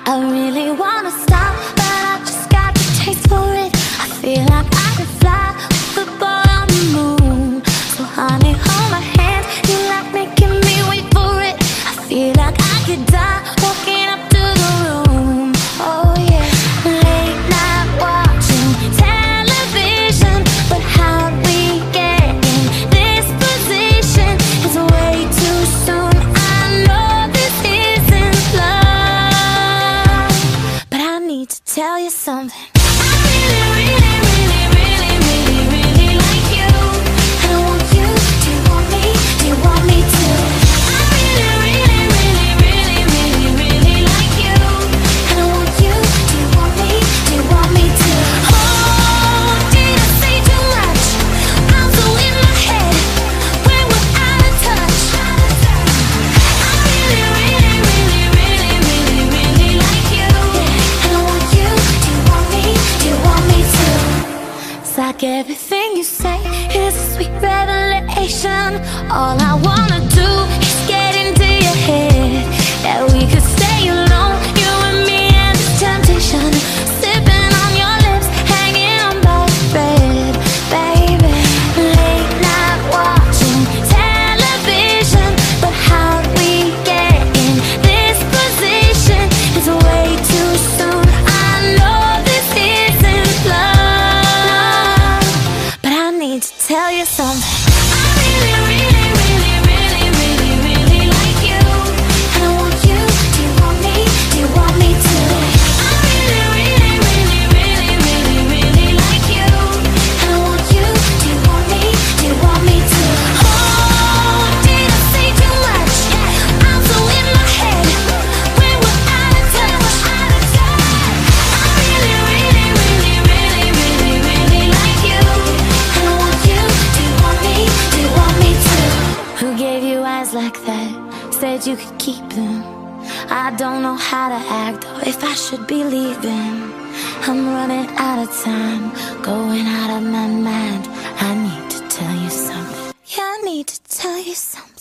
I really wanna stop, but I just got the taste for it. I feel like I could fly with the boy on the moon. So honey, hold my hand, you like making me wait for it. I feel like I could die walking up to the room. Oh yeah, late night watching television, but how we get in this position is way too soon. I know this isn't love, but I need to tell you something. Like everything you say is a sweet revelation. All I wanna do is get into your head. That we could stay alone, you and me and this temptation. Sipping on your lips, hanging on by a thread, baby. Late night watching television, but how we get in this position is way too soon. I know this isn't love, to tell you something. I really like you, and I want you. Do you want me? Do you want me to? I really like you, and I want you. Do you want me? Do you want me to? Oh, did I say too much? I'm so in my head when we're out of touch. I really like you. Who gave you eyes like that? Said you could keep them. I don't know how to act or if I should be leaving. I'm running out of time, going out of my mind. I need to tell you something. Yeah, I need to tell you something.